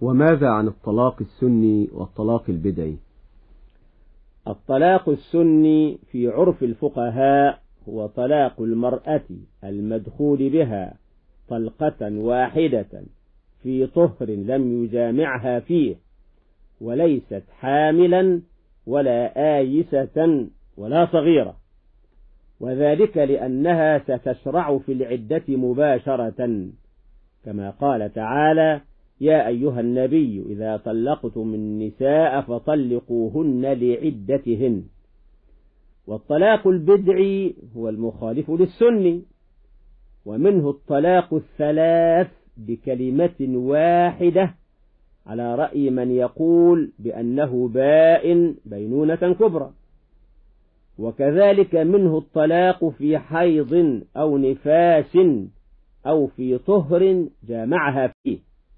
وماذا عن الطلاق السني والطلاق البدعي؟ الطلاق السني في عرف الفقهاء هو طلاق المرأة المدخول بها طلقة واحدة في طهر لم يجامعها فيه، وليست حاملا ولا آيسة ولا صغيرة، وذلك لأنها ستشرع في العدة مباشرة، كما قال تعالى: يا أيها النبي إذا طلقتم النساء فطلقوهن لعدتهن. والطلاق البدعي هو المخالف للسني، ومنه الطلاق الثلاث بكلمة واحدة على رأي من يقول بأنه بائن بينونة كبرى، وكذلك منه الطلاق في حيض أو نفاس أو في طهر جامعها فيه.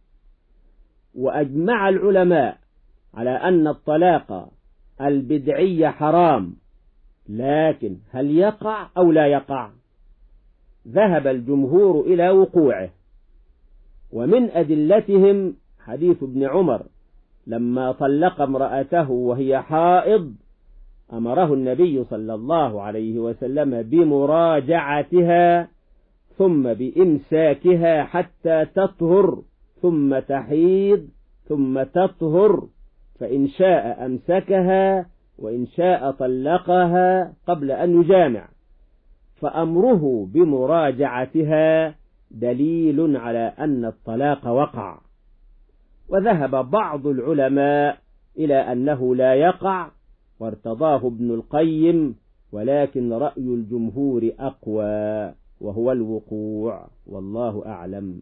وأجمع العلماء على أن الطلاق البدعي حرام، لكن هل يقع أو لا يقع؟ ذهب الجمهور إلى وقوعه، ومن أدلتهم حديث ابن عمر لما طلق امرأته وهي حائض أمره النبي صلى الله عليه وسلم بمراجعتها ثم بإمساكها حتى تطهر ثم تحيض ثم تطهر، فإن شاء أمسكها وإن شاء طلقها قبل أن يجامع. فأمره بمراجعتها دليل على أن الطلاق وقع. وذهب بعض العلماء إلى أنه لا يقع وارتضاه ابن القيم، ولكن رأي الجمهور أقوى وهو الوقوع، والله أعلم.